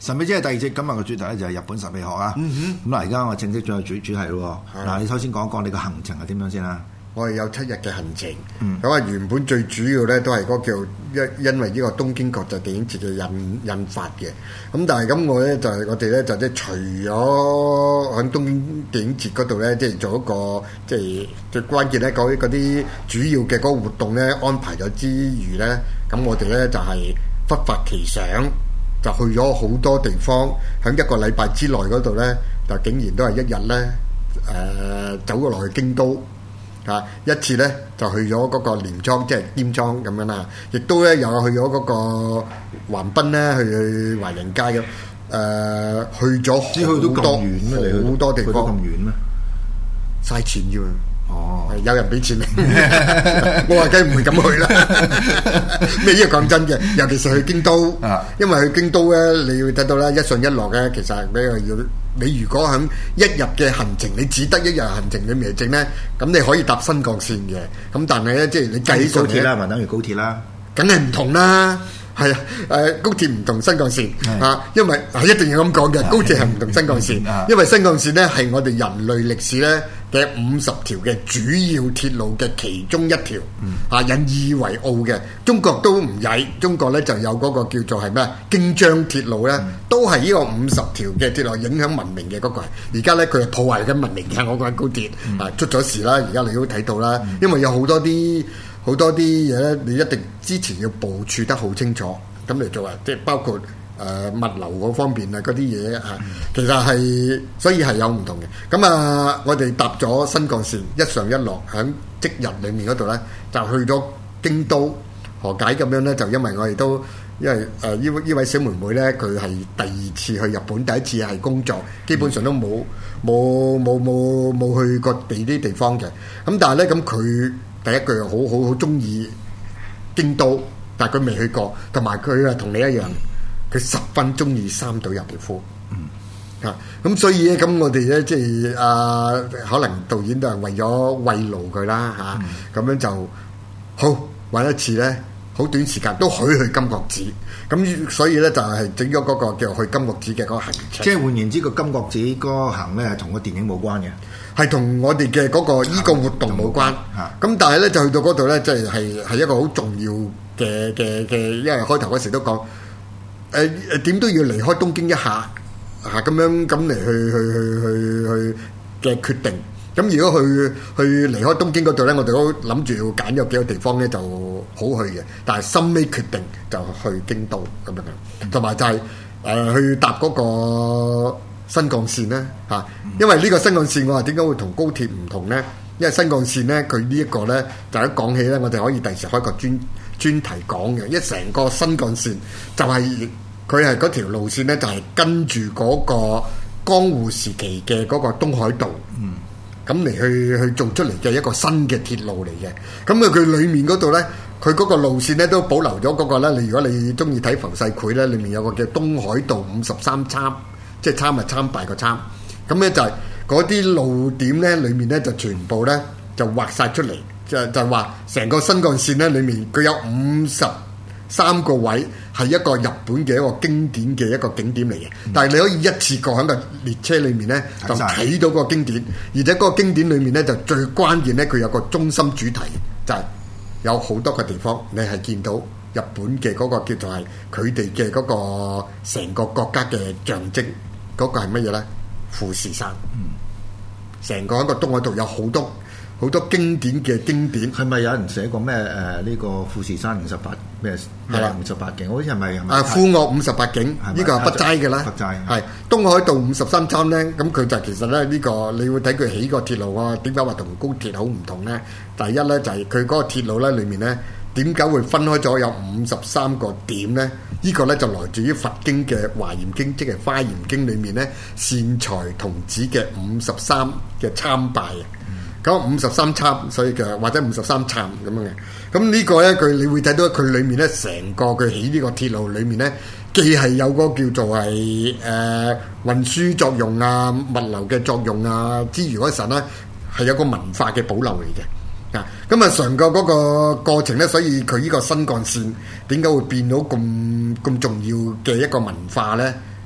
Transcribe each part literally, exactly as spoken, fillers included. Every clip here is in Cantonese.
神秘之夜第二節，今日嘅主題咧就係日本神秘學啊。咁嗱，而家我正式進入主主題咯。嗱，你首先講一講你個行程係點樣先啦？ 我哋有七日嘅行程，咁啊、嗯、原本最主要咧都係嗰叫因因為呢個東京國際電影節嘅印印發嘅，咁但係咁我咧就係、是、我哋咧就即係除咗喺東京電影節嗰度咧，即係做一個即係最關鍵咧嗰啲啲主要嘅嗰個活動咧安排咗之餘咧，咁我哋咧就係、是、忽發奇想，就去咗好多地方，喺一個禮拜之內嗰度咧，就竟然都係一日咧誒走過落去京都。啊！一次咧就去咗嗰個鎌倉，即係鎌倉咁樣啦。亦都咧又去咗嗰個橫濱咧，去去華人街咁。誒、呃，去咗好多好多地方。咁遠咩？嘥錢啫嘛。哦，有人俾錢你，我話梗係唔會咁去啦。咩呢個講真嘅，尤其是去京都，因為去京都咧，你要睇到咧一上一落咧，其實比較要。你如果喺一日嘅行程，你只得一日行程嘅名證咧，咁你可以搭新幹線嘅。咁但係咧，即係你計高鐵啦，咪等於高鐵啦， 梗係唔同啦。係啊，誒高鐵唔同新幹線啊，因為係一定要咁講嘅，高鐵係唔同新幹線，因為新幹線咧係我哋人類歷史咧嘅五十條嘅主要鐵路嘅其中一條，啊引以為傲嘅。中國都唔曳，中國咧就有嗰個叫做係咩京張鐵路咧，都係呢個五十條嘅鐵路影響文明嘅嗰個。而家咧佢係破壞緊文明嘅，我講高鐵啊出咗事啦，而家你都睇到啦，因為有好多啲。好多啲嘢咧，你一定之前要部署得好清楚，咁嚟做啊！即係包括誒、呃、物流嗰方面啊，嗰啲嘢啊，其實係所以係有唔同嘅。咁啊，我哋搭咗新幹線一上一落，喺即日裡面嗰度咧，就去咗京都。何解咁樣咧？就因為我哋都因為誒呢呢位小妹妹咧，佢係第二次去日本，第一次係工作，基本上都冇冇冇冇冇去過地啲地方嘅。咁但係咧，咁佢。第一句好好好中意京都，但係佢未去過，同埋佢啊同你一樣，佢十分中意三島由紀夫。嗯，啊，咁所以咧，咁我哋咧即係啊，可能導演都係為咗慰勞佢啦，嚇、啊，咁、嗯、樣就好玩一次咧，好短時間都許去金閣寺。咁所以咧就係整咗嗰個叫去金閣寺嘅嗰個行程。 即係換言之，個金閣寺嗰個行咧係同個電影冇關嘅。 係同我哋嘅嗰個依個活動冇關，咁但係咧就去到嗰度咧，即係係係一個好重要嘅嘅嘅，因為開頭嗰時都講，誒誒點都要離開東京一下，嚇咁樣咁嚟去去去去去嘅決定。咁如果去去離開東京嗰度咧，我哋都諗住要揀有幾個地方咧就好去嘅，但係心尾決定就去京都咁樣，同埋就係、是、誒、呃、去搭嗰、那個。新幹線咧嚇，因為呢個新幹線我話點解會同高鐵唔同咧？因為新幹線咧佢呢一個咧，就一講起咧，我哋可以第時開個專專題講嘅。一成個新幹線就係佢係嗰條路線咧，就係跟住嗰個江戶時期嘅嗰個東海道，咁嚟、嗯、去去做出嚟嘅一個新嘅鐵路嚟嘅。咁啊佢裡面嗰度咧，佢嗰個路線咧都保留咗嗰個咧。你如果你中意睇浮世繪咧，裡面有個叫東海道五十三參。即係參係參拜個參，咁咧就係嗰啲路點咧，裡面咧就全部咧就畫晒出嚟，就就係話成個新幹線咧，裡面佢有五十三個位係一個日本嘅一個經典嘅一個景點嚟嘅。嗯、但係你可以一次過喺個列車裡面咧就睇到個經典，而且嗰個經典裡面咧就最關鍵咧，佢有個中心主題，就係、是、有好多個地方你係見到日本嘅嗰個叫做係佢哋嘅嗰個成個國家嘅象徵。嗰個係乜嘢咧？富士山，成、嗯、個一個東海道有好多好多經典嘅經典。係咪有人寫過咩？誒、呃、呢、這個富士山五十八咩？係啦，五十八景，好似係咪？啊，富岳五十八景，呢個係北齋嘅啦。北齋係東海道五十三參咧，咁佢就其實咧呢、這個你會睇佢起個鐵路啊，點解話同高鐵好唔同咧？第一咧就係佢嗰個鐵路咧裏面咧。點解會分開咗有五十三個點呢？呢、這個咧就來自於佛經嘅華嚴經，即係《華嚴經》裏面咧善財童子嘅五十三嘅參拜啊。咁五十三參，所以嘅或者五十三參咁樣嘅。咁呢個咧佢你會睇到佢裏面咧成個佢起呢個鐵路裏面咧，既係有個叫做係誒、呃、運輸作用啊、物流嘅作用啊之餘嗰陣咧，係有個文化嘅保留嚟嘅。咁啊，成個嗰個過程咧，所以佢呢個新幹線點解會變到咁咁重要嘅一個文化咧？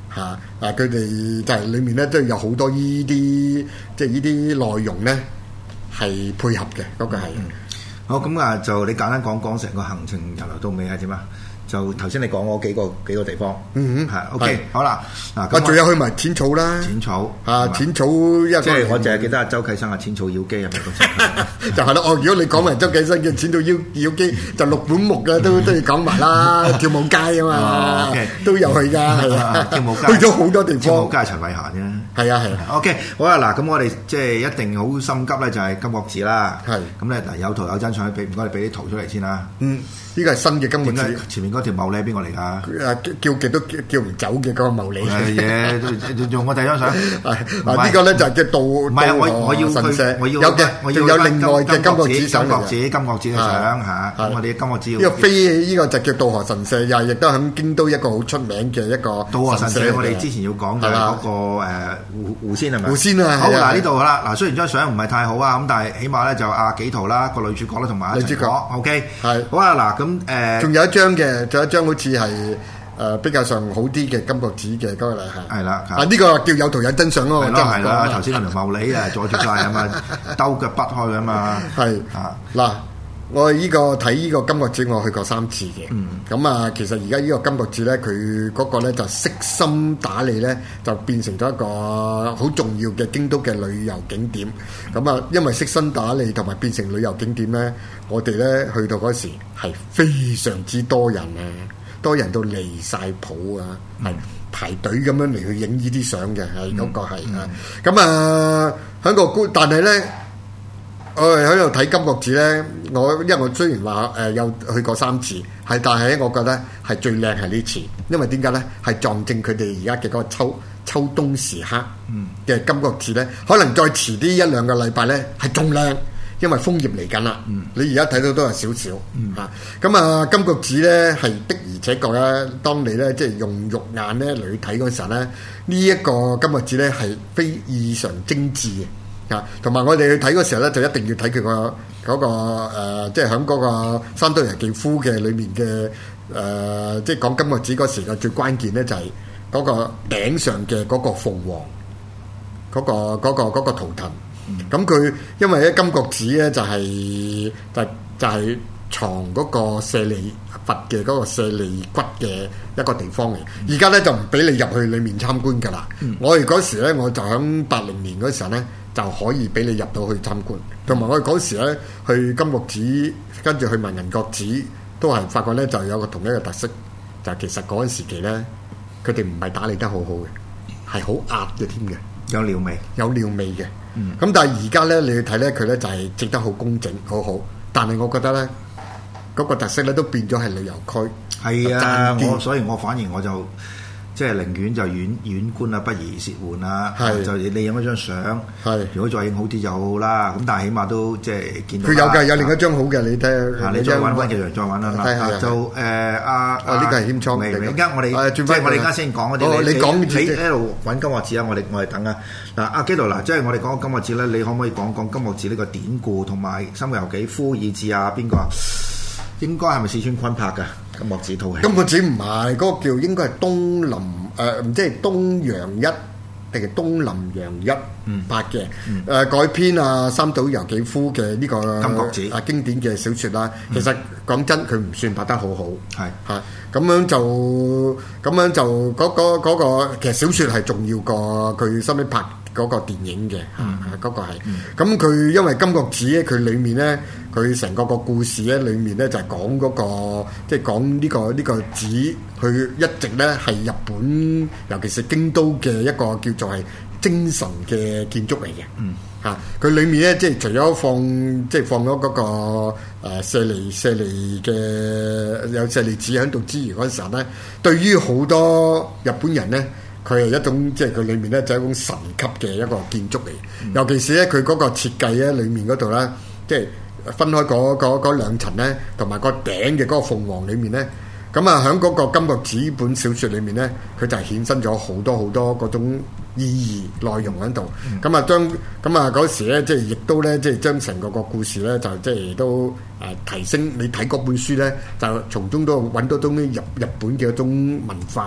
嚇啊！佢哋就係裡面咧都有好多依啲即係依啲內容咧係配合嘅，嗰、嗰個係。 嗯、好咁啊，就你簡單講講成個行程由頭到尾係點啊？就頭先你講嗰幾個幾個地方， 嗯哼， 係 OK，好啦，嗱， 啊，仲有去埋淺草啦， 淺草啊，淺草一個， 即係我淨係記得阿周啟生啊，淺草妖姬係咪嗰隻？ 就係咯，哦，如果你講埋周啟生嘅淺草妖妖姬，就六本木嘅都都要講埋啦，跳舞街啊嘛，都有去㗎，係啊， 跳舞街去咗好多地方， 跳舞街係陳慧嫻啫， 係啊係啊 ，OK，好啊，嗱，咁我哋即係一定好心急咧，就係金閣寺啦，係，咁咧嗱有圖有真相，俾唔該你俾啲圖出嚟先啦，嗯。 呢個係新嘅金閣寺， 前面嗰條茂利係邊個嚟㗎？ 誒叫極都叫叫唔走嘅嗰個茂利。 係嘢，用我第一張相。 嗱呢個咧就係叫道唔係我我要神社， 我要有嘅，仲有另外嘅金閣寺金閣寺金閣寺嘅相嚇。咁我哋金閣寺。 呢個飛呢個就叫渡河神社，又亦都喺京都一個好出名嘅一個渡河神社。我哋之前要講嘅嗰個誒狐狐仙係咪？ 狐仙啊！ 好嗱，呢度啦嗱，雖然張相唔係太好啊，咁但係起碼咧就阿幾圖啦個女主角啦，同埋女主角 OK 係好啊嗱咁誒。 仲有一張嘅，仲有一張好似係誒比較上好啲嘅金閣寺嘅嗰個嚟嚇。係啦，啊呢個叫有圖有真相咯。 係咯係啦，頭先嗰條茂利啊阻住曬啊嘛，兜腳不開啊嘛。係啊嗱，我呢個睇呢個金閣寺，我去過三次嘅。嗯。咁啊，其實而家呢個金閣寺咧，佢嗰個咧就悉心打理咧，就變成咗一個好重要嘅京都嘅旅遊景點。咁啊，因為悉心打理同埋變成旅遊景點咧，我哋咧去到嗰時係非常之多人啊，多人到離晒譜啊，係、嗯、排隊咁樣嚟去影呢啲相嘅，係嗰、嗯、個係啊。咁啊喺個觀，但係咧。我喺度睇金閣寺咧，我因為我雖然話誒有去過三次，係但係我覺得係最靚係呢次，因為點解咧？係撞正佢哋而家嘅嗰個秋秋冬時刻嘅金閣寺咧，可能再遲啲一兩個禮拜咧係仲靚，因為楓葉嚟緊啦。嗯、你而家睇到都有少少嚇。咁、嗯、啊，金閣寺咧係的而且確咧，當你咧即係用肉眼咧嚟去睇嗰陣時候咧，呢、這、一個金閣寺咧係非異常精緻嘅。啊，同埋我哋去睇嗰時候咧，就一定要睇佢個嗰個誒，即係喺嗰個三島由紀夫嘅裏面嘅誒、呃，即係講金閣寺嗰時嘅最關鍵咧，就係嗰個頂上嘅嗰個鳳凰，嗰、嗰個嗰、嗰個嗰、嗰個圖騰。咁佢、嗯、因為咧金閣寺咧就係、就就係藏嗰個舍利佛嘅嗰個舍利骨嘅一個地方嚟。而家咧就唔俾你入去裡面參觀㗎啦。嗯、我哋嗰時咧，我就喺八零年嗰時候咧。就可以俾你入到去參觀，同埋我哋嗰時咧去金閣寺，跟住去埋銀閣寺，都係發覺咧就有個同一個特色，就係、其實嗰陣時期咧，佢哋唔係打理得好好嘅，係好壓嘅添嘅， 有尿味， 有尿味嘅。咁、嗯、但係而家咧你去睇咧，佢咧就係整得好工整，好好。但係我覺得咧，嗰、嗰個特色咧都變咗係旅遊區。係啊，我所以我反而我就。即係寧願就遠遠觀啊，不宜褻玩啊！係就你影一張相，係如果再影好啲就好啦。咁但係起碼都即係見到。佢有㗎，有另一張好嘅，你睇下。你再揾翻幾張，再揾啦。睇下就誒阿哦呢個係謙倉嚟。而家我哋即係我哋而家先講嗰啲。你講你喺度揾金閣寺啊！我哋我哋等啊。嗱阿基度嗱，即係我哋講金閣寺咧，你可唔可以講講金閣寺呢個典故同埋三島由紀夫以至啊邊個啊？應該係咪四川坤拍㗎？金閣寺套戲。金閣寺唔係，嗰個叫應該係東林誒，唔知係東洋一定係東林洋一拍嘅誒改編啊三島由紀夫嘅呢個金閣寺啊經典嘅小説啦。其實講真，佢唔算拍得好好，係嚇咁樣就咁樣就嗰嗰嗰個其實小説係重要過佢收尾拍嗰個電影嘅嚇，嗰個係咁佢因為金閣寺咧，佢裡面咧。佢成個個故事咧，裡面咧就係講嗰個，即係講呢個呢個寺，佢一直咧係日本，尤其是京都嘅一個叫做係精神嘅建築嚟嘅。嗯，嚇佢裡面咧，即係除咗放，即係放咗嗰個誒舍利舍利嘅有舍利子喺度之餘嗰陣時候咧，對於好多日本人咧，佢係一種即係佢裡面咧就係一種神級嘅一個建築嚟。嗯、尤其是咧佢嗰個設計咧，裡面嗰度咧，即係。分開嗰嗰嗰兩層咧，同埋個頂嘅嗰個鳳凰裏面咧，咁啊喺嗰個金閣寺本小説裏面咧，佢就係衍生咗好多好多嗰種意義內容喺度。咁啊、嗯、將咁啊嗰時咧，即係亦都咧，即係將成個個故事咧，就即係都誒提升。你睇嗰本書咧，就從中都揾到種日日本嘅一種文化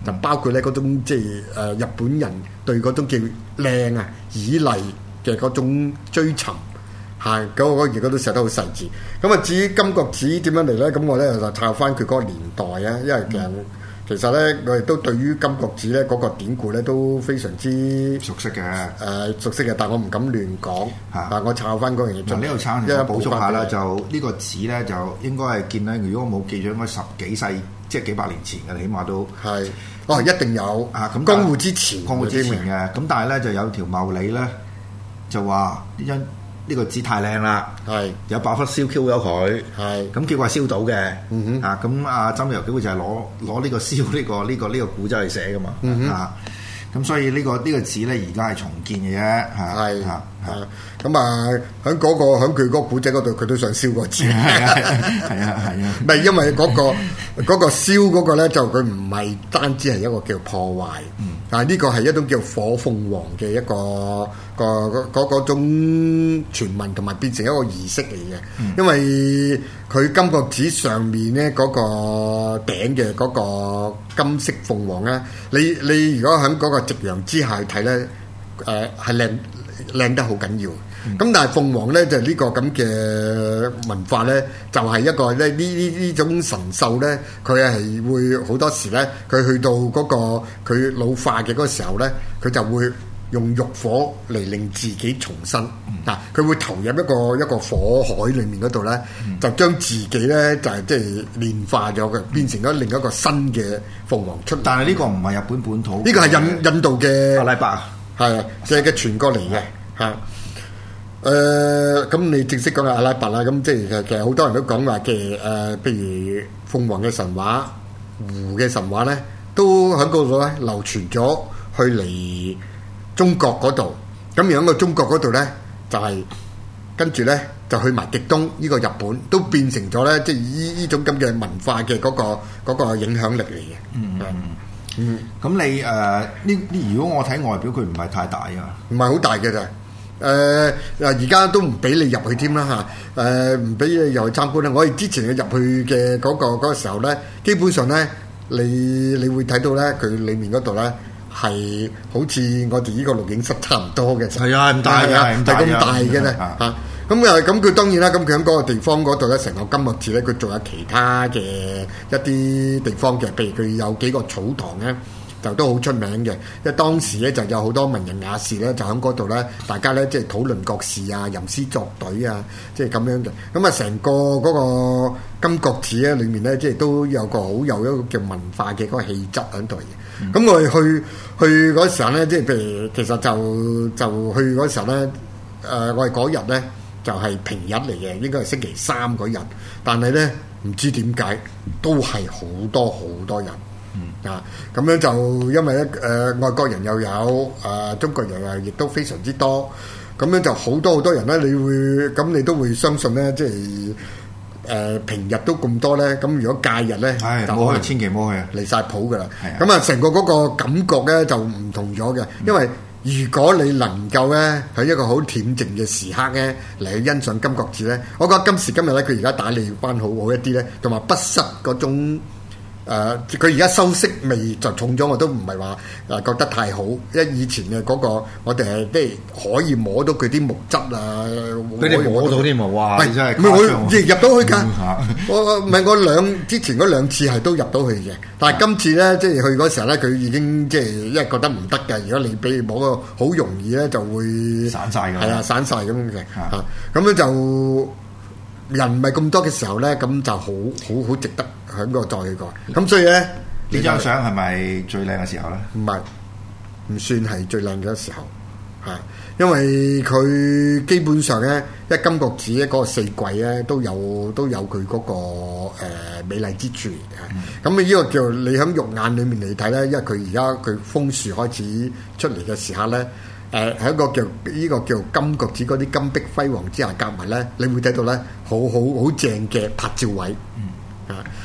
就包括咧嗰種即係誒日本人對嗰種叫靚啊、綺麗嘅嗰種追尋。係，嗰個而家都寫得好細緻。咁啊，至於金閣寺點樣嚟咧？咁我咧就查翻佢嗰個年代啊，因為其實、嗯、其實咧，我亦都對於金閣寺咧嗰個典故咧都非常之熟悉嘅。誒、 呃，熟悉嘅，但我唔敢亂講。嚇、啊，但我查翻嗰樣嘢。 嗱，呢度查一補充下啦，就呢個寺咧就應該係建喺，如果我冇記錯，應該十幾世，即係幾百年前嘅，起碼都係。哦，一定有啊！咁江戶之前， 江戶之前嘅。咁但係咧就有條茂利咧，就話呢張。呢個字太靚啦，係有百忽燒 Q 咗佢，係咁結果係燒到嘅，嗯哼啊咁阿曾佑基會就係攞攞呢個燒呢、呢個呢、呢個呢、呢個古仔嚟寫噶嘛，嗯哼啊咁所以、呢個呢個、呢個呢個字咧而家係重建嘅啫，係嚇咁啊喺嗰、嗰個喺佢嗰個古仔嗰度，佢都想燒個字，係啊係啊係啊， 唔係因為嗰、嗰個嗰個燒嗰個咧就佢唔係單止係一個叫破壞，嗯，但係呢個係一種叫火鳳凰嘅一個。個嗰嗰種傳聞同埋變成一個儀式嚟嘅，嗯、因為佢金閣寺上面咧嗰個頂嘅嗰個金色鳳凰咧，你你如果喺嗰個夕陽之下睇咧，誒係靚靚得好緊要。咁、嗯、但係鳳凰咧就呢、是、個咁嘅文化咧，就係、是、一個咧呢呢呢種神獸咧，佢係會好多時咧，佢去到嗰個佢老化嘅嗰個時候咧，佢就會。用浴火嚟令自己重生，嗱佢、嗯、會投入一個一個火海裡面嗰度咧，嗯、就將自己咧就係即係煉化咗嘅，變成咗另一個新嘅鳳凰出嚟。但係呢個唔係日本本土，呢個係印印度嘅阿拉伯，係啊，即係嘅傳過嚟嘅嚇。誒、嗯，咁、呃、你正式講係阿拉伯啦，咁即係其實好多人都講話嘅誒，譬如鳳凰嘅神話、狐嘅神話咧，都喺嗰度咧流傳咗去嚟。中國嗰度，咁樣個中國嗰度咧，就係、是、跟住咧就去埋極東呢、這個日本，都變成咗咧，即係依依種咁嘅文化嘅嗰、那個那個影響力嚟嘅。嗯嗯， 咁你誒呢？如果我睇外表，佢唔係太大啊， 唔係好大嘅咋。誒嗱，而家都唔俾你入去添啦嚇。誒唔俾你入去參觀啦。我哋之前嘅入去嘅嗰、那個嗰、那個時候咧，基本上咧，你你會睇到咧，佢裡面嗰度咧。係好似我哋呢個錄影室差唔多嘅， 係啊，咁大嘅，係咁大嘅咧嚇。咁啊，咁佢當然啦，咁佢喺嗰個地方嗰度咧，成個金閣寺咧，佢仲有其他嘅一啲地方嘅，譬如佢有幾個草堂咧，就都好出名嘅。因為當時咧就有好多文人雅士咧，就喺嗰度咧，大家咧即係討論國事啊、吟詩作對啊，即係咁樣嘅。咁啊，成個嗰個金閣寺咧，裡面咧即係都有個好有一個叫文化嘅嗰個氣質喺度嘅。咁、嗯、我哋去去嗰時候咧，即係譬如其實就就去嗰時候咧，誒、呃、我哋嗰日咧就係、是、平日嚟嘅，應該係星期三嗰日，但係咧唔知點解都係好多好多人，嗯啊，咁樣就因為咧誒、呃、外國人又有誒、呃、中國人又亦都非常之多，咁樣就好多好多人咧，你會咁你都會相信咧，即係。誒、呃、平日都咁多咧，咁如果假日咧， 唉就冇去，千祈唔好去， 離晒譜噶啦。咁啊，成個嗰個感覺咧就唔同咗嘅，因為如果你能夠咧喺一個好恬靜嘅時刻咧嚟去欣賞金閣寺咧，我覺得今時今日咧佢而家打理翻好好一啲咧，同埋不失嗰種。誒佢而家修飾味就重咗，我都唔係話誒覺得太好，因為以前嘅嗰、那個我哋係即係可以摸到佢啲木質啊， 佢哋摸到添喎，哇！真係唔係我入到去㗎，我唔係我兩之前嗰兩次係都入到去嘅，但係今次咧即係去嗰時候咧，佢已經即係因為覺得唔得嘅，如果你俾摸個好容易咧就會散晒㗎， 係啊散晒咁嘅嚇，咁樣就。人唔係咁多嘅時候咧，咁就好好好值得喺嗰度再去過。咁所以咧， 呢張相係咪最靚嘅時候咧？ 唔係，唔算係最靚嘅時候，係因為佢基本上咧，一金閣寺咧嗰個四季咧都有都有佢嗰、嗰個、呃、美麗之處。咁啊、嗯，呢個叫你喺肉眼裡面嚟睇咧，因為佢而家佢楓樹開始出嚟嘅時刻咧。誒喺、呃、一個叫呢、這個叫金閣寺嗰啲金碧輝煌之下夾埋咧，你會睇到咧好好好正嘅拍照位，嗯啊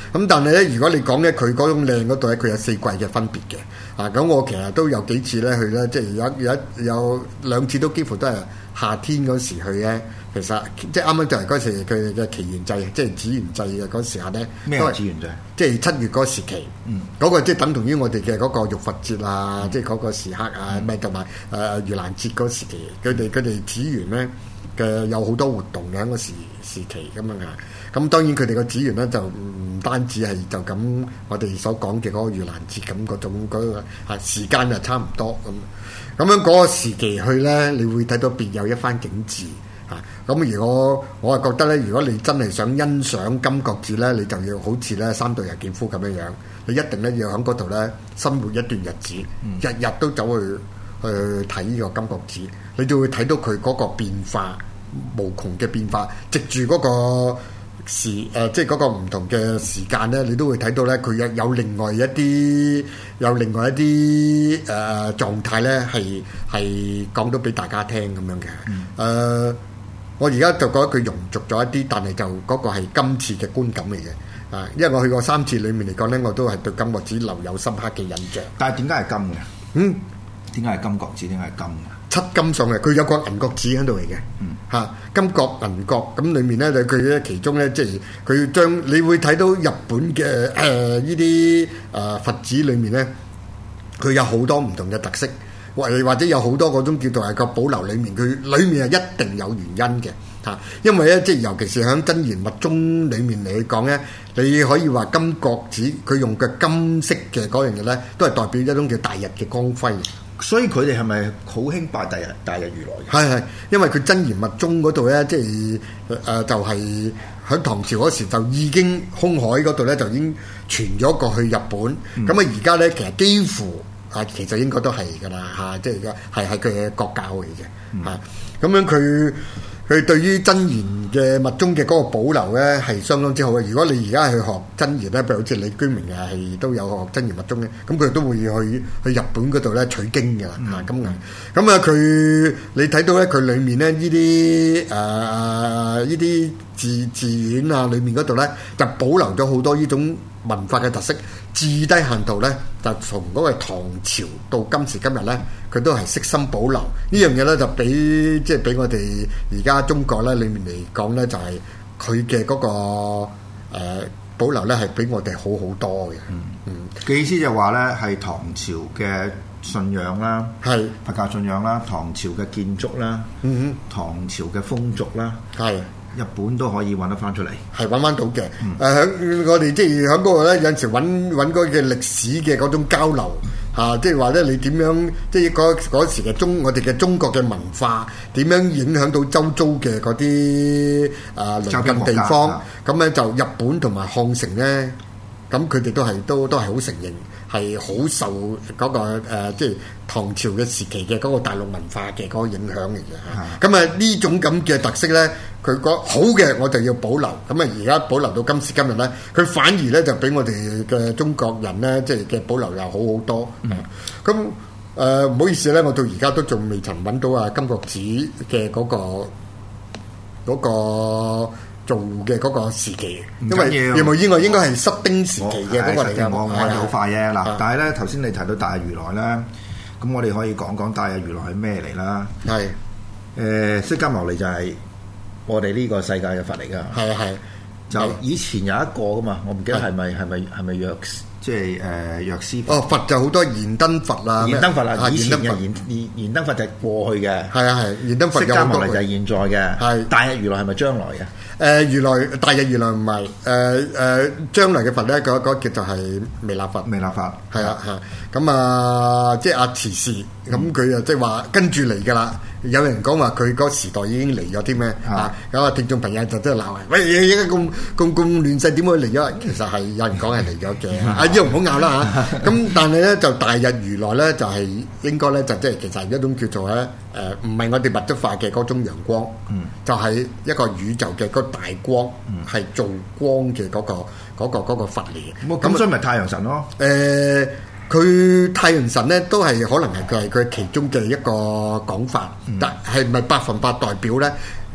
咁但係咧，如果你講咧佢嗰種靚嗰度咧，佢有四季嘅分別嘅。啊，咁我其實都有幾次咧去咧，即係有有一有兩次都幾乎都係夏天嗰時去咧。其實即係啱啱就係嗰時佢哋嘅祈願祭，即係紫園祭嘅嗰時候咧。 咩係紫園祭？ 即係七月嗰個時期。嗯。嗰個即係等同於我哋嘅嗰個浴佛節啊，嗯、即係嗰個時刻啊，咩同埋誒盂蘭節嗰時期，佢哋佢哋紫園咧嘅有好多活動嘅嗰個時時期咁樣啊。咁當然佢哋個紫園咧就唔單止係就咁我哋所講嘅嗰個盂蘭節咁嗰種嗰個啊時間就差唔多咁。咁樣嗰個時期去咧，你會睇到別有一番景緻。啊！咁如果我係覺得咧，如果你真係想欣賞金閣寺咧，你就要好似咧三代人劍夫咁樣樣，你一定咧要喺嗰度咧生活一段日子，嗯、日日都走去去睇呢個金閣寺，你就會睇到佢嗰個變化，無窮嘅變化。藉住嗰個時誒、呃，即係嗰個唔同嘅時間咧，你都會睇到咧，佢有有另外一啲有另外一啲誒、呃、狀態咧，係係講到俾大家聽咁樣嘅誒。嗯呃我而家就覺得佢融續咗一啲，但係就嗰個係今次嘅觀感嚟嘅，啊，因為我去過三次，裡面嚟講咧，我都係對金閣寺留有深刻嘅印象。 但係點解係金嘅？嗯，點解係金閣寺？點解係金嘅？ 七金上嘅，佢有個銀閣寺喺度嚟嘅。嗯，嚇、啊、金閣銀閣咁裡面咧，佢咧其中咧，即係佢將你會睇到日本嘅誒呢啲誒佛寺裡面咧，佢有好多唔同嘅特色。或者有好多嗰種叫做係個保留裏面，佢裏面係一定有原因嘅嚇，因為咧即係尤其是喺真言密宗裏面嚟講咧，你可以話金閣寺佢用嘅金色嘅嗰樣嘢咧，都係代表一種叫大日嘅光輝。 所以佢哋係咪好興拜大日大日如來嘅？ 係係，因為佢真言密宗嗰度咧，即係誒、呃、就係、是、喺唐朝嗰時就已經空海嗰度咧就已經傳咗過去日本，咁啊而家咧其實幾乎。啊，其實應該都係㗎啦，嚇、啊，即係而家係係佢嘅國教嚟嘅，嚇、嗯。咁、啊、樣佢佢對於真言嘅密宗嘅嗰個保留咧係相當之好嘅。如果你而家去學真言咧，譬如好似李居明啊，係都有學真言密宗嘅，咁佢都會去去日本嗰度咧取經㗎啦，嚇咁啊。咁啊，佢你睇到咧，佢裡面咧呢啲誒呢啲寺寺院啊，裡面嗰度咧就保留咗好多呢種文化嘅特色。至低限度咧，就從嗰個唐朝到今時今日咧，佢都係悉心保留呢樣嘢咧，就比即係比我哋而家中國咧裡面嚟講咧，就係佢嘅嗰個、呃、保留咧，係比我哋好好多嘅。嗯嗯， 嘅意思就話咧，係唐朝嘅信仰啦，係是佛教信仰啦，唐朝嘅建築啦，嗯哼，唐朝嘅風俗啦，係。日本都可以揾得翻出嚟， 係揾翻到嘅。誒、嗯，喺我哋即係喺嗰個咧，有陣時揾揾嗰個嘅歷史嘅嗰種交流嚇，即係話咧，你點樣即係嗰嗰時嘅中我哋嘅中國嘅文化點樣影響到周遭嘅嗰啲啊鄰近地方？咁咧就日本同埋漢城咧，咁佢哋都係都都係好承認。係好受嗰、那個、呃、即係唐朝嘅時期嘅嗰個大陸文化嘅嗰個影響嚟嘅嚇。咁啊呢種咁嘅特色咧，佢個好嘅我就要保留。咁啊而家保留到今時今日咧，佢反而咧就俾我哋嘅中國人咧，即係嘅保留又好好多。咁誒唔好意思咧，我到而家都仲未曾揾到啊金閣寺嘅嗰個嗰個。那個做嘅嗰個時期，因為如無意外應該係室町時期嘅嗰個嚟嘅。 我我哋好快啫嗱，但係咧頭先你提到大日如來咧，咁我哋可以講講大日如來係咩嚟啦？係誒釋迦牟尼就係我哋呢個世界嘅佛嚟㗎。係係，就以前有一個噶嘛，我唔記得係咪係咪係咪藥即係誒藥師佛？ 哦，佛就好多燃燈佛啦， 燃燈佛啦，以前嘅燃燃燃燈佛就係過去嘅， 係啊係，燃燈佛釋迦牟尼就係現在嘅，係大日如來係咪將來嘅？ 誒、呃、如來大日如來唔係誒誒將來嘅佛咧，嗰嗰叫做係彌勒佛， 彌勒佛係啊嚇，咁啊即係阿慈氏，咁佢啊即係話跟住嚟㗎啦。有人講話佢嗰時代已經嚟咗啲咩啊？咁啊聽眾朋友就真係鬧啊！喂，而家咁咁咁亂世，點會嚟咗？其實係有人講係嚟咗嘅，啊呢個唔好拗啦嚇。咁但係咧就大日如來咧就係、是、應該咧就即係其實係一種叫做咧誒唔係我哋物質化嘅嗰種陽光，嗯、就係一個宇宙嘅嗰大光，係、嗯、做光嘅嗰、嗰個嗰、嗰個嗰、嗰個佛嚟嘅。 咁、嗯、所以咪太陽神咯？ 誒、呃。佢太陽神咧都係可能係佢係佢其中嘅一個講法，嗯、但係咪百分百代表咧？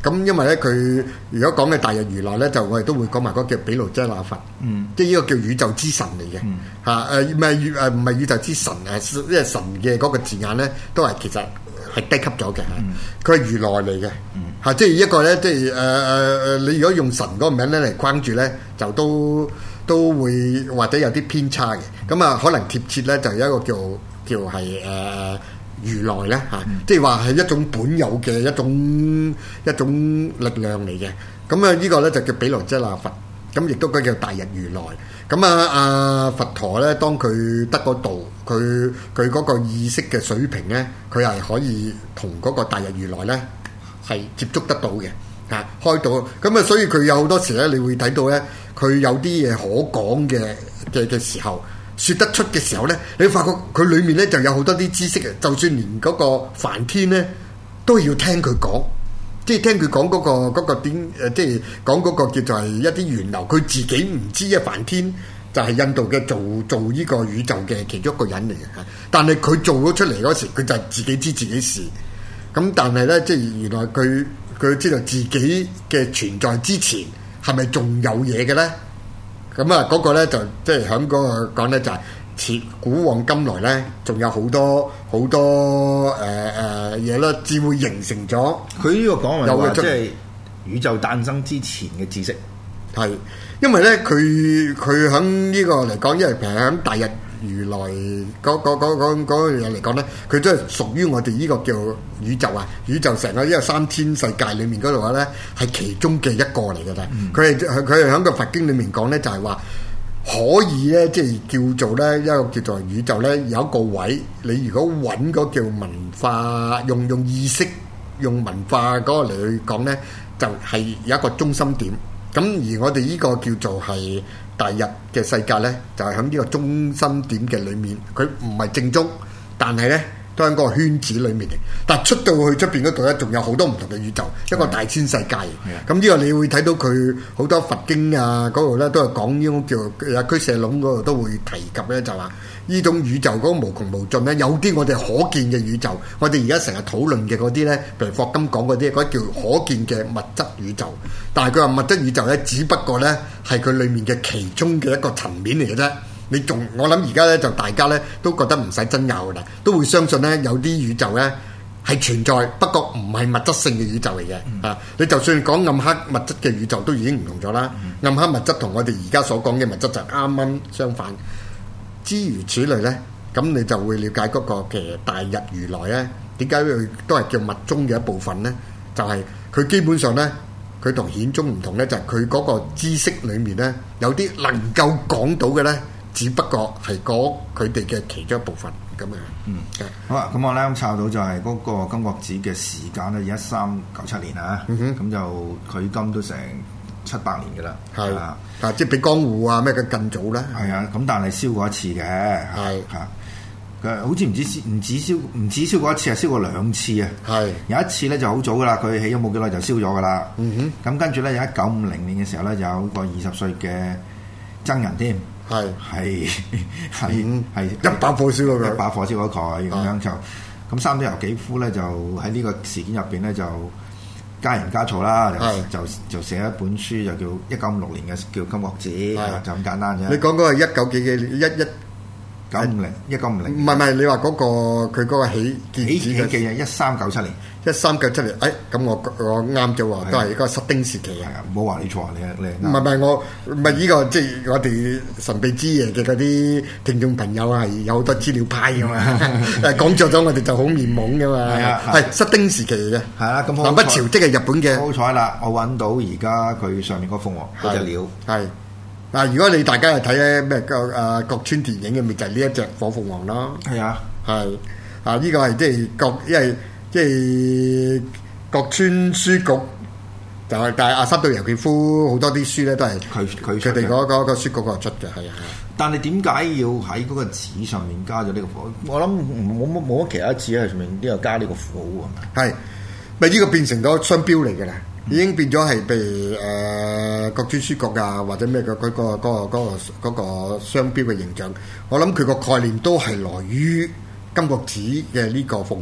咁因為咧佢如果講嘅大日如來咧，就我哋都會講埋嗰個叫毗盧遮那佛，嗯，即係呢個叫宇宙之神嚟嘅嚇誒，唔係宇誒唔係宇宙之神誒，因為神嘅嗰個字眼咧都係其實係低級咗嘅嚇，佢係如來嚟嘅嚇，即係一個咧即係誒誒誒，你如果用神嗰個名咧嚟框住咧，就都都會或者有啲偏差嘅，咁啊可能貼切咧就有一個叫叫係誒。呃如來咧嚇，嗯、即係話係一種本有嘅一種一種力量嚟嘅。咁啊，呢個咧就叫毗盧遮那佛，咁亦都佢叫大日如來。咁啊，阿佛陀咧，當佢得嗰度，佢佢嗰個意識嘅水平咧，佢係可以同嗰個大日如來咧係接觸得到嘅嚇，開到。咁啊，所以佢有好多時咧，你會睇到咧，佢有啲嘢可講嘅嘅嘅時候。説得出嘅時候咧，你發覺佢裡面咧就有好多啲知識嘅，就算連嗰個梵天咧都要聽佢講，即係聽佢講嗰個嗰個點誒，即係講嗰個叫做係一啲源流，佢自己唔知啊。梵天就係印度嘅做做呢個宇宙嘅其中一個人嚟嘅，但係佢做咗出嚟嗰時，佢就自己知自己事。咁但係咧，即係原來佢佢知道自己嘅存在之前係咪仲有嘢嘅咧？咁啊，嗰個咧就即係喺嗰個講咧，就係前古往今來咧，仲有好多好多誒誒嘢啦，至會形成咗。 佢呢個講話即係宇宙誕生之前嘅知識， 係因為咧，佢佢喺呢個嚟講，因為譬如喺大日如來嗰嗰嗰嗰嗰樣嚟講咧，佢都係屬於我哋呢個叫宇宙啊，宇宙成個呢個三千世界裏面嗰度話咧，係其中嘅一個嚟㗎啦。佢係佢係喺個佛經裏面講咧，就係話可以咧，即係叫做咧一個叫做宇宙咧，有一個位，你如果揾嗰叫文化，用用意識用文化嗰個嚟去講咧，就係有一個中心點。咁而我哋呢個叫做係大日嘅世界咧，就係喺呢個中心點嘅裏面，佢唔係正中，但係咧都喺嗰個圈子裏面嚟。但出到去出邊嗰度咧，仲有好多唔同嘅宇宙，的一個大千世界。咁呢的個你會睇到佢好多佛經啊嗰度咧，都係講呢種叫阿居舍龍嗰度都會提及咧，就話呢種宇宙嗰個無窮無盡咧，有啲我哋可見嘅宇宙，我哋而家成日討論嘅嗰啲咧，譬如霍金講嗰啲，嗰啲叫可見嘅物質宇宙。但係佢話物質宇宙咧，只不過咧係佢裡面嘅其中嘅一個層面嚟嘅啫。你仲我諗而家咧就大家咧都覺得唔使爭拗㗎啦，都會相信咧有啲宇宙咧係存在，不過唔係物質性嘅宇宙嚟嘅。嗯、啊，你就算講暗黑物質嘅宇宙都已經唔同咗啦。嗯、暗黑物質同我哋而家所講嘅物質就啱啱相反。諸如此類咧，咁你就會了解嗰個嘅大日如來咧，點解佢都係叫物中嘅一部分咧？就係、是、佢基本上咧。佢同顯宗唔同咧，就係佢嗰個知識裏面咧，有啲能夠講到嘅咧，只不過係嗰佢哋嘅其中一部分咁樣。 嗯，好啊，咁我咧咁查到就係嗰個金國子嘅時間咧，一三九七年啊，咁、嗯、哼就距今都成七百年嘅啦。係是啊， 啊，即係比江戶啊咩嘅更早啦。 係啊，咁但係燒過一次嘅。係嚇是。佢好似唔止唔止燒唔止燒過一次，係燒過兩次啊！係是有一次咧就好早噶啦，佢起咗冇幾耐就燒咗噶啦。嗯哼，咁跟住咧有一九五零年嘅時候咧，有個二十歲嘅僧人添，係係係係一把火燒咗佢， 一把火燒咗佢咁樣就咁三島由紀夫咧就喺呢個事件入邊咧就加鹽加醋啦，是就就寫一本書就叫一九五六年嘅叫《金國子》，是就咁簡單啫。 你講嗰個一九幾幾年一一？ 九五零一九五零， 唔係唔係，你話嗰個佢嗰個起建起起嘅嘢一三九七年， 一三九七年，誒咁我我啱咗喎，都係一個失丁時期啊！ 唔好話你錯，你你唔係唔係我唔係呢個即係我哋神秘之夜嘅嗰啲聽眾朋友係有好多資料派噶嘛，誒講錯咗我哋就好面懵噶嘛，係啊係失丁時期嘅，係啦咁南北朝即係日本嘅。 好彩啦，我揾到而家佢上面嗰鳳凰嗰隻鳥係。 嗱，如果你大家係睇咧咩個啊國村電影嘅，咪就係呢一隻火鳳凰咯。係啊，係啊，呢個係即係國，因為即係國村書局就係，但係阿三島由紀夫好多啲書咧都係佢佢佢哋嗰嗰個書局嗰度出嘅，係啊。 但係點解要喺嗰個紙上面加咗呢個符號？我諗冇冇冇乜其他紙喺上面都有加呢個符號啊？ 係咪呢個變成咗商標嚟㗎啦？已經變咗係譬如誒國村書局啊，或者咩嘅嗰個嗰個嗰個嗰個商標嘅形象，我諗佢個概念都係來於金國子嘅呢個鳳凰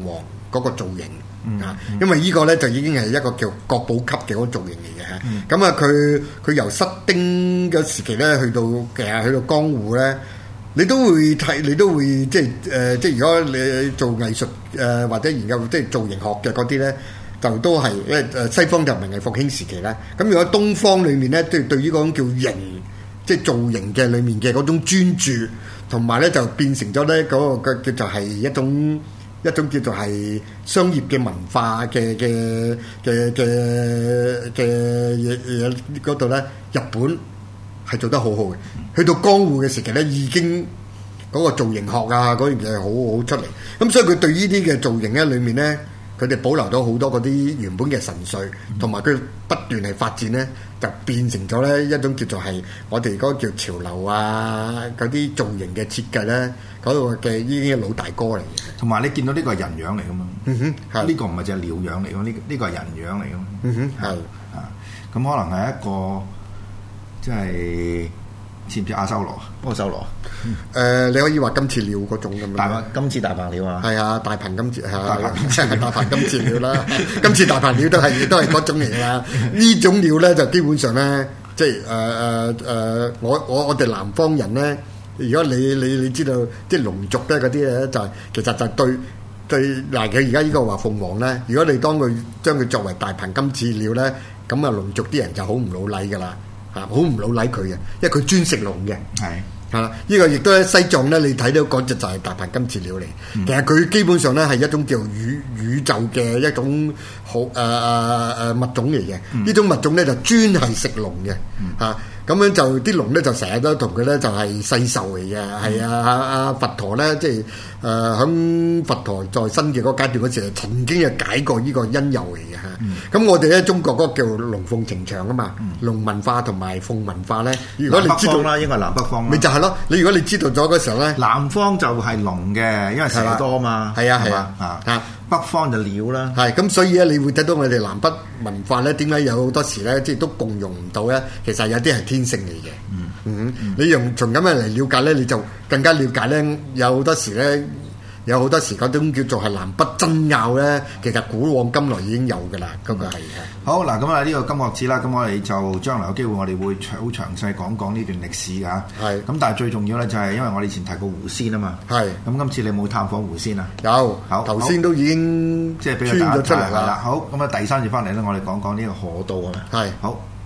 嗰個造型。 嗯啊，因為呢個咧就已經係一個叫國寶級嘅嗰個造型嚟嘅嚇。咁啊、嗯，佢佢由室町嘅時期咧，去到其實去到江戶咧，你都會睇，你都會即係誒、呃，即係如果你做藝術誒、呃、或者研究即係造型學嘅嗰啲咧，就都係因為誒西方就文藝復興時期啦。咁如果東方裏面咧，對對於嗰種叫形，即係造型嘅裏面嘅嗰種專注，同埋咧就變成咗咧嗰個嘅叫做係一種。一種叫做係商業嘅文化嘅嘅嘅嘅嘅嘢嘢嗰度咧，日本係做得好好嘅。去到江戶嘅時期咧，已經嗰個造型學啊嗰樣嘢係好好出嚟。咁所以佢對呢啲嘅造型咧裏面咧，佢哋保留咗好多嗰啲原本嘅神髓，同埋佢不斷係發展咧，就變成咗咧一種叫做係我哋嗰個叫潮流啊嗰啲造型嘅設計咧。嗰個嘅已經係老大哥嚟嘅， 同埋你見到呢個係人樣嚟噶嘛？ 嗯哼，係呢個唔係隻鳥樣嚟噶，呢呢個係人樣嚟噶嘛？ 嗯哼，係啊，咁可能係一個即係似唔似阿修羅？阿修羅誒，你可以話金翅鳥嗰種咁樣。 大金翅大鵬鳥啊！ 係啊，大鵬金翅係啊，即係大鵬金翅鳥啦。金翅大鵬鳥都係都係嗰種嚟㗎啦。呢種鳥咧就基本上咧，即係誒誒誒，我我我哋南方人咧。如果你你你知道即係龍族咧嗰啲咧，就係其實就對對嗱佢而家呢個話鳳凰咧，如果你當佢將佢作為大鵬金翅鳥咧，咁啊龍族啲人就好唔老禮噶啦，嚇好唔老禮佢嘅，因為佢專食龍嘅。係係啦，呢個亦都喺西藏咧，你睇到嗰隻就係大鵬金翅鳥嚟。嗯、其實佢基本上咧係一種叫宇宇宙嘅一種好誒誒誒物種嚟嘅。呢、嗯、種物種咧就專係食龍嘅嚇。嗯啊咁樣就啲龍咧就成日都同佢咧就係世仇嚟嘅，係、嗯、啊阿阿佛陀咧即係誒響佛陀在生嘅嗰階段嗰時，曾經係解過呢個因由嚟嘅嚇。咁、嗯、我哋咧中國嗰個叫龍鳳呈祥啊嘛，嗯、龍文化同埋鳳文化咧，如果你知道啦，應該係南北方啦， 咪就係咯。你如果你知道咗嗰時候咧， 南方就係龍嘅，因為蛇多啊嘛， 係啊係啊啊啊。北方就鳥啦， 係咁，所以咧，你會睇到我哋南北文化咧，點解有好多時咧，即係都共融唔到咧？其實有啲係天性嚟嘅。嗯嗯，嗯你用從咁樣嚟了解咧，你就更加了解咧。有好多時咧，有好多時嗰種叫做係南北爭拗咧，其實古往今來已經有㗎啦。嗰、嗯、個係好嗱，咁啊呢個金閣寺啦，咁我哋就將來有機會，我哋會好詳細講講呢段歷史㗎。係咁是，但係最重要咧就係因為我哋以前提過狐仙啊嘛。係咁是，今次你冇探訪狐仙啊？ 有，好頭先都已經即係俾佢打咗出嚟啦。 好咁啊，第三節翻嚟咧，我哋講講呢個河道啊嘛。係是好。